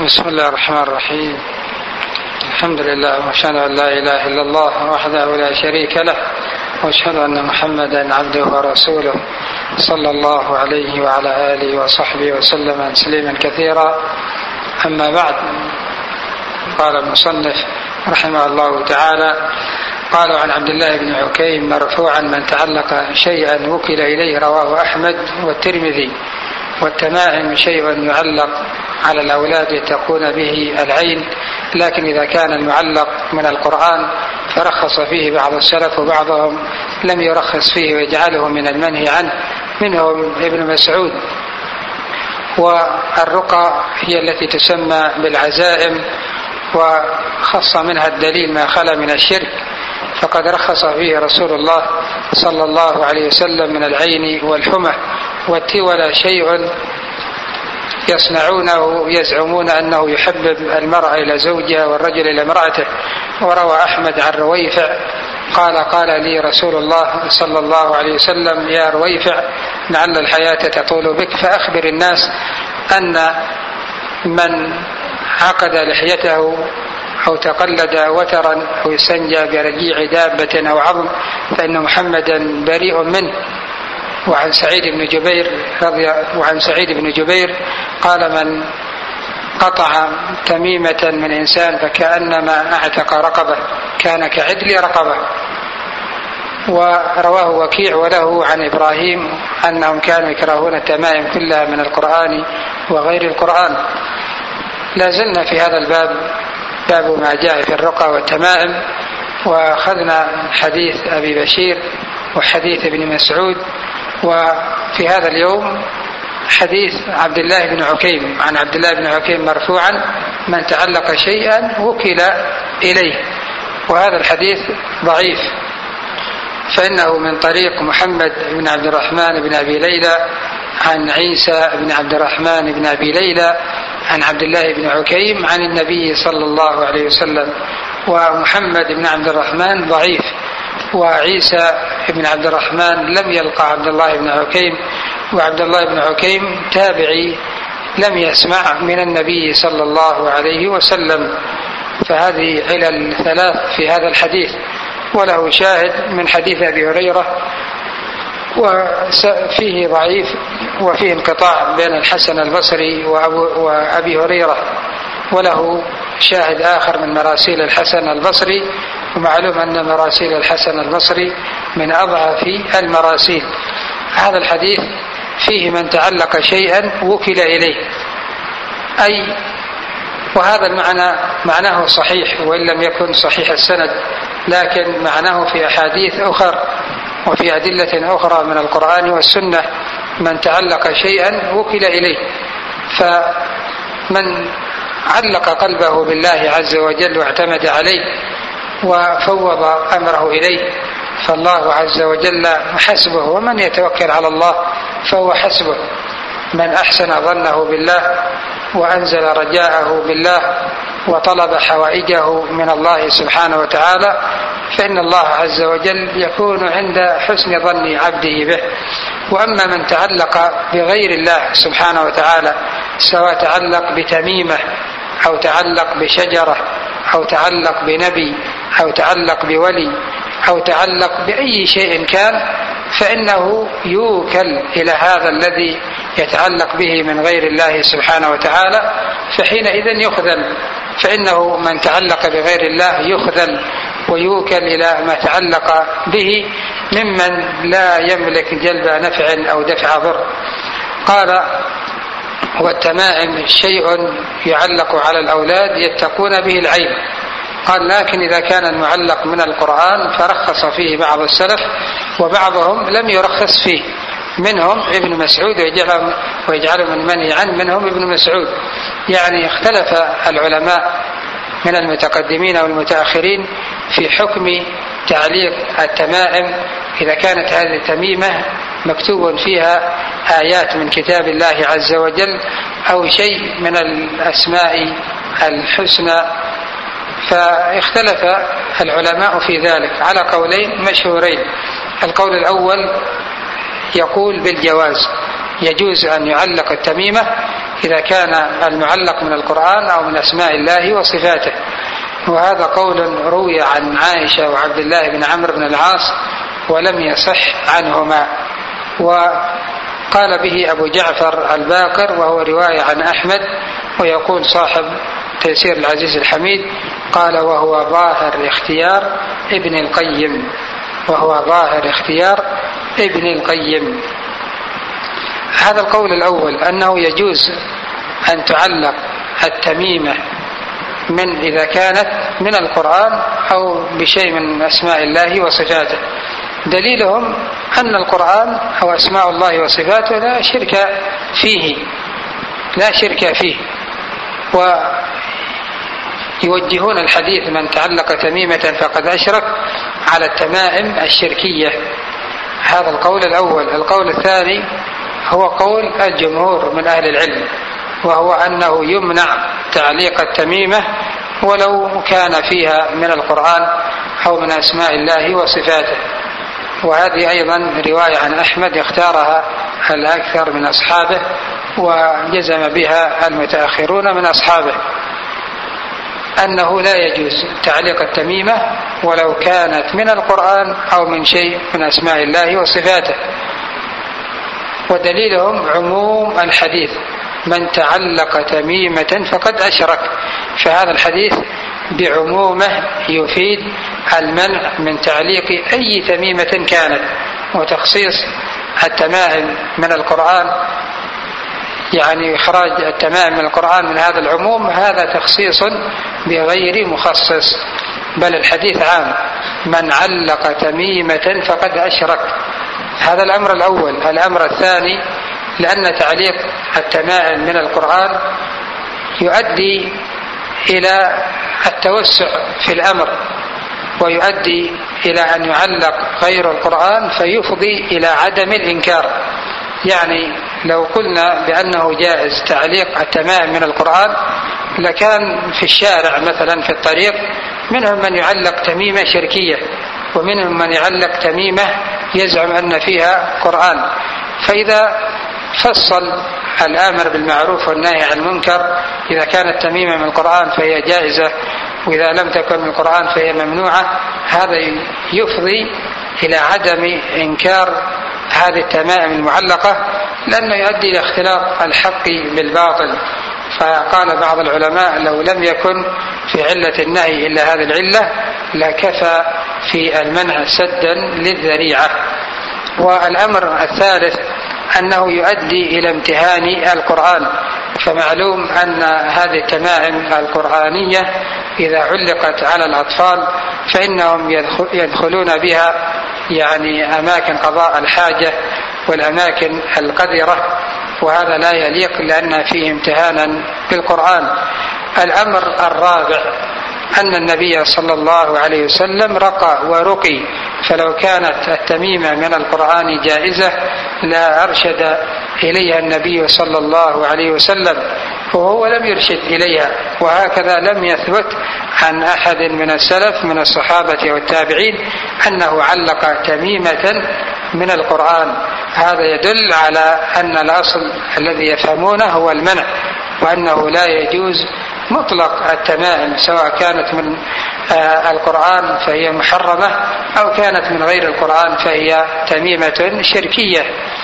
بسم الله الرحمن الرحيم. الحمد لله وأشهد أن لا إله إلا الله وحده لا شريك له، وأشهد أن محمدا عبده ورسوله صلى الله عليه وعلى آله وصحبه وسلم تسليما كثيرا. أما بعد، قال المصنف رحمه الله تعالى: قالوا عن عبد الله بن عكيم مرفوعا: من تعلق شيئا وكل إليه. رواه أحمد والترمذي. والتمائم شيء يعلق على الأولاد يتقون به العين، لكن إذا كان المعلق من القرآن فرخص فيه بعض السلف، وبعضهم لم يرخص فيه ويجعله من المنهي عنه، منهم ابن مسعود. والرقى هي التي تسمى بالعزائم، وخص منها الدليل ما خلا من الشرك، فقد رخص فيه رسول الله صلى الله عليه وسلم من العين والحمى. والتولى شيء يصنعونه يزعمون أنه يحبب المرأة إلى زوجها والرجل إلى امرأته. وروى أحمد عن رويفع قال لي رسول الله صلى الله عليه وسلم: يا رويفع، لعل الحياة تطول بك، فأخبر الناس أن من عقد لحيته أو تقلد وترا أو استنجى برجيع دابة أو عظم فإن محمدا بريء منه. وعن سعيد بن جبير قال: من قطع تميمة من إنسان فكأنما أعتق رقبة، كان كعدل رقبة. ورواه وكيع وله عن إبراهيم أنهم كانوا يكرهون التمائم كلها من القرآن وغير القرآن. لازلنا في هذا الباب، باب ما جاء في الرقى والتمائم، وأخذنا حديث أبي بشير وحديث ابن مسعود. وفي هذا اليوم حديث عبد الله بن عكيم، عن عبد الله بن عكيم مرفوعا: من تعلق شيئا وكل إليه. وهذا الحديث ضعيف، فإنه من طريق محمد بن عبد الرحمن بن أبي ليلى عن عيسى بن عبد الرحمن بن أبي ليلى عن عبد الله بن عكيم عن النبي صلى الله عليه وسلم. ومحمد بن عبد الرحمن ضعيف، وعيسى بن عبد الرحمن لم يلقى عبد الله بن عكيم، وعبد الله بن عكيم تابعي لم يسمع من النبي صلى الله عليه وسلم. فهذه علل ثلاث في هذا الحديث. وله شاهد من حديث أبي هريرة وفيه ضعيف، وفيه انقطاع بين الحسن البصري وأبي هريرة. وله شاهد آخر من مراسيل الحسن البصري، ومعلوم أن مراسيل الحسن البصري من أضعف المراسيل. هذا الحديث فيه من تعلق شيئا وكل إليه، وهذا المعنى معناه صحيح وإن لم يكن صحيح السند، لكن معناه في أحاديث أخرى وفي أدلة أخرى من القرآن والسنة: من تعلق شيئا وكل إليه. فمن علق قلبه بالله عز وجل واعتمد عليه وفوض أمره إليه فالله عز وجل حسبه، ومن يتوكل على الله فهو حسبه. من أحسن ظنه بالله وأنزل رجاءه بالله وطلب حوائجه من الله سبحانه وتعالى فإن الله عز وجل يكون عند حسن ظن عبده به. وأما من تعلق بغير الله سبحانه وتعالى، سواء تعلق بتميمة أو تعلق بشجرة أو تعلق بنبي أو تعلق بولي أو تعلق بأي شيء كان، فإنه يوكل إلى هذا الذي يتعلق به من غير الله سبحانه وتعالى، فحينئذ يخذل. فإنه من تعلق بغير الله يخذل ويوكل إلى ما تعلق به ممن لا يملك جلب نفع أو دفع ضر. قال: والتمائم شيء يعلق على الأولاد يتقون به العين. قال: لكن إذا كان المعلق من القرآن فرخص فيه بعض السلف، وبعضهم لم يرخص فيه، منهم ابن مسعود ويجعل من منهي عنه، منهم ابن مسعود. يعني اختلف العلماء من المتقدمين والمتأخرين في حكم تعليق التمائم إذا كانت هذه التميمة مكتوب فيها آيات من كتاب الله عز وجل أو شيء من الأسماء الحسنى. فاختلف العلماء في ذلك على قولين مشهورين. القول الأول يقول بالجواز، يجوز أن يعلق التميمة إذا كان المعلق من القرآن أو من أسماء الله وصفاته. وهذا قول روي عن عائشة وعبد الله بن عمرو بن العاص ولم يصح عنهما. وقال به أبو جعفر الباقر وهو رواية عن أحمد، ويقول صاحب تيسير العزيز الحميد قال وهو ظاهر اختيار ابن القيم، وهو ظاهر اختيار ابن القيم. هذا القول الأول أنه يجوز أن تعلق التميمة من إذا كانت من القرآن أو بشيء من أسماء الله وصفاته. دليلهم أن القرآن أو أسماء الله وصفاته لا شرك فيه، ويوجهون الحديث من تعلق تميمة فقد أشرك على التمائم الشركية. هذا القول الأول. القول الثاني هو قول الجمهور من أهل العلم، وهو أنه يمنع تعليق التميمة ولو كان فيها من القرآن أو من أسماء الله وصفاته. وهذه أيضا رواية عن أحمد اختارها الأكثر من أصحابه وجزم بها المتأخرون من أصحابه، أنه لا يجوز تعليق التميمة ولو كانت من القرآن أو من شيء من أسماء الله وصفاته. ودليلهم عموم الحديث من تعلق تميمة فقد أشرك، فهذا الحديث بعمومه يفيد المنع من تعليق أي تميمة كانت. وتخصيص التمائم من القرآن، يعني إخراج التمائم من القرآن من هذا العموم، هذا تخصيص بغير مخصص، بل الحديث عام من علق تميمة فقد أشرك. هذا الأمر الأول. الأمر الثاني لأن تعليق التمائم من القرآن يؤدي إلى التوسع في الأمر، ويؤدي إلى أن يعلق غير القرآن فيفضي إلى عدم الإنكار. يعني لو قلنا بأنه جائز تعليق التمائم من القرآن لكان في الشارع مثلا في الطريق منهم من يعلق تميمة شركية، ومنهم من يعلق تميمة يزعم أن فيها قرآن. فإذا فصل الآمر بالمعروف والنهي عن المنكر، إذا كانت تميمة من القرآن فهي جائزة، وإذا لم تكن من القرآن فهي ممنوعة، هذا يفضي إلى عدم إنكار هذه التمائم المعلقة، لأنه يؤدي إلى اختلاط الحق بالباطل. فقال بعض العلماء لو لم يكن في علة النهي إلا هذه العلة لكفى في المنع سدا للذريعة. والأمر الثالث أنه يؤدي إلى امتهان القرآن، فمعلوم أن هذه التمائم القرآنية إذا علقت على الأطفال فإنهم يدخلون بها يعني أماكن قضاء الحاجة والأماكن القذرة، وهذا لا يليق لأن فيه امتهانا بالقرآن. الأمر الرابع أن النبي صلى الله عليه وسلم رقى ورقي، فلو كانت التميمة من القرآن جائزة لا أرشد إليها النبي صلى الله عليه وسلم، وهو لم يرشد إليها. وهكذا لم يثبت عن أحد من السلف من الصحابة والتابعين أنه علق تميمة من القرآن. هذا يدل على أن الأصل الذي يفهمونه هو المنع، وأنه لا يجوز مطلق التمائم سواء كانت من القرآن فهي محرمة أو كانت من غير القرآن فهي تميمة شركية.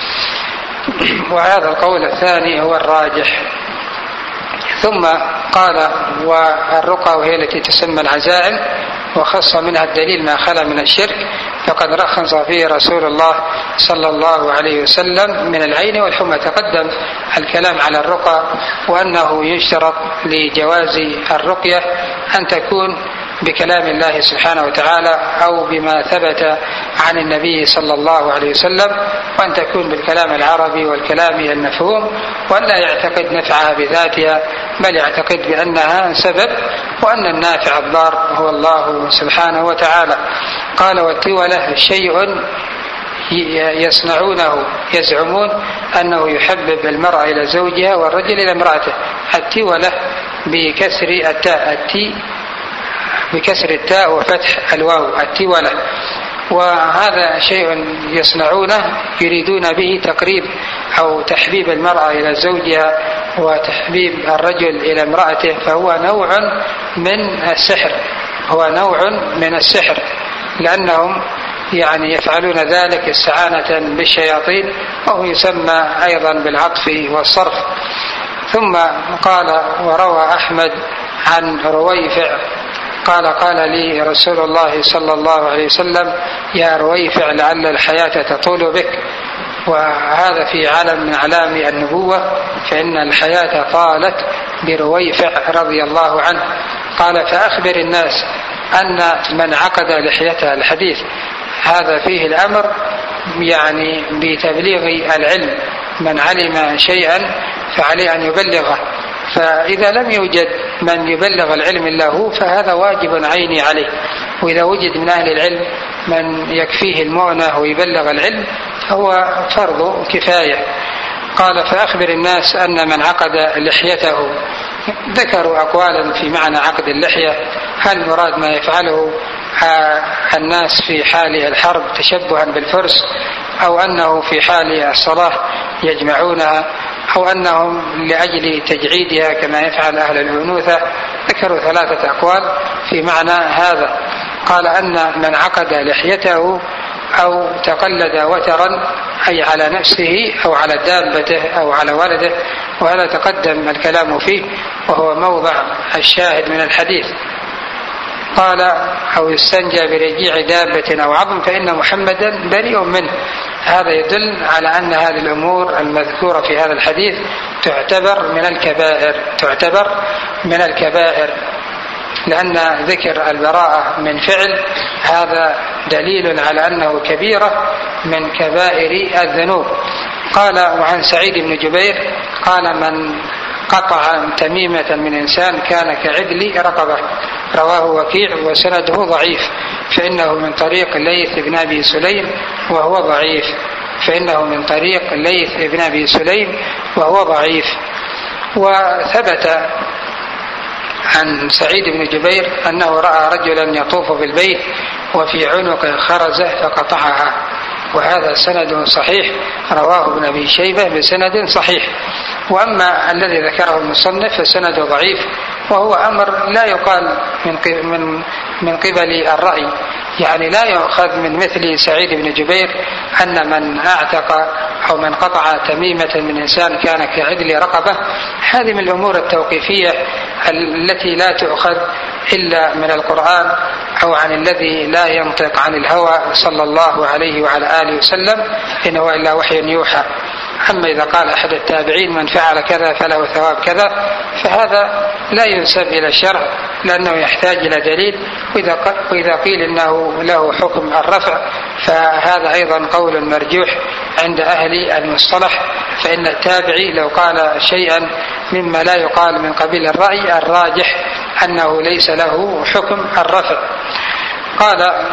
وهذا القول الثاني هو الراجح. ثم قال والرقى وهي التي تسمى العزائم وخص منها الدليل ما خلا من الشرك فقد رخص فيه رسول الله صلى الله عليه وسلم من العين والحمى. تقدم الكلام على الرقى وأنه يشترط لجواز الرقية أن تكون بكلام الله سبحانه وتعالى أو بما ثبت عن النبي صلى الله عليه وسلم، وأن تكون بالكلام العربي والكلام المفهوم، وأن لا يعتقد نفعها بذاتها بل يعتقد بأنها سبب، وأن النافع الضار هو الله سبحانه وتعالى. قال والتولة شيء يصنعونه يزعمون أنه يحبب المرأة إلى زوجها والرجل إلى امرأته. التولة بكسر التاء، بكسر التاء وفتح الواو، التولة. وهذا شيء يصنعونه يريدون به تقريب أو تحبيب المرأة إلى زوجها وتحبيب الرجل إلى امرأته، فهو نوع من السحر، هو نوع من السحر، لأنهم يعني يفعلون ذلك استعانة بالشياطين، وهو يسمى أيضا بالعطف والصرف. ثم قال: وروى أحمد عن رويفع قال لي رسول الله صلى الله عليه وسلم: يا رويفع لعل الحياة تطول بك. وهذا في علم من أعلام النبوة، فإن الحياة طالت برويفع رضي الله عنه. قال: فأخبر الناس أن من عقد لحيته، الحديث هذا فيه الأمر يعني بتبليغ العلم، من علم شيئا فعليه أن يبلغه، فإذا لم يوجد من يبلغ العلم إلا هو فهذا واجب عيني عليه، وإذا وجد من أهل العلم من يكفيه المؤنة ويبلغ العلم هو فرض كفاية. قال: فأخبر الناس أن من عقد لحيته. ذكروا أقوالا في معنى عقد اللحية، هل مراد ما يفعله الناس في حال الحرب تشبها بالفرس، أو أنه في حال الصلاة يجمعونها، أو أنهم لأجل تجعيدها كما يفعل أهل الأنوثة. ذكروا 3 أقوال في معنى هذا. قال: أن من عقد لحيته أو تقلد وترا، أي على نفسه أو على دابته أو على ولده، وهذا تقدم الكلام فيه وهو موضع الشاهد من الحديث. قال: أو يستنجى برجيع دابة أو عظم فإن محمدا بريء منه. هذا يدل على أن هذه الأمور المذكورة في هذا الحديث تعتبر من الكبائر، لأن ذكر البراءة من فعل هذا دليل على أنه كبيرة من كبائر الذنوب. قال: وعن سعيد بن جبير قال: من قطع تميمة من إنسان كان كعدل رقبة. رواه وكيع وسنده ضعيف، فإنه من طريق ليث بن أبي سليم وهو ضعيف، وثبت عن سعيد بن جبير أنه رأى رجلا يطوف بالبيت وفي عنقه خرزة فقطعها، وهذا سند صحيح، رواه ابن أبي شيبة بسند صحيح. وأما الذي ذكره المصنف فسند ضعيف، وهو أمر لا يقال من قبل الرأي، يعني لا يؤخذ من مثل سعيد بن جبير أن من أعتق أو من قطع تميمة من إنسان كان كعدل رقبة. هذه من الأمور التوقيفية التي لا تؤخذ إلا من القرآن أو عن الذي لا ينطق عن الهوى صلى الله عليه وعلى آله وسلم، إن هو إلا وحي يوحى. أما إذا قال أحد التابعين من فعل كذا فله ثواب كذا، فهذا لا ينسب إلى الشرع لأنه يحتاج إلى دليل. وإذا قيل إنه له حكم الرفع فهذا أيضا قول مرجوح عند أهل المصطلح، فإن التابعي لو قال شيئا مما لا يقال من قبيل الرأي الراجح أنه ليس له حكم الرفع. قال: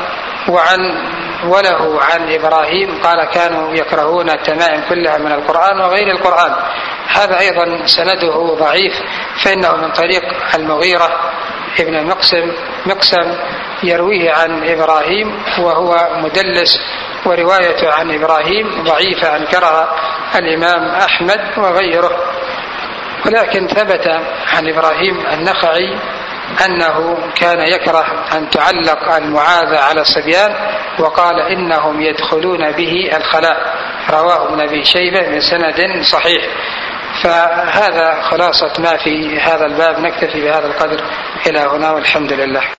وله عن إبراهيم قال: كانوا يكرهون التمائم كلها من القرآن وغير القرآن. هذا أيضا سنده ضعيف، فإنه من طريق المغيرة ابن مقسم يرويه عن إبراهيم وهو مدلس، ورواية عن إبراهيم ضعيفة أنكرها الإمام أحمد وغيره. ولكن ثبت عن إبراهيم النخعي أنه كان يكره أن تعلق المعاذة على الصبيان، وقال: إنهم يدخلون به الخلاء. رواه ابن أبي شيبة من سند صحيح. فهذا خلاصة ما في هذا الباب. نكتفي بهذا القدر إلى هنا، والحمد لله.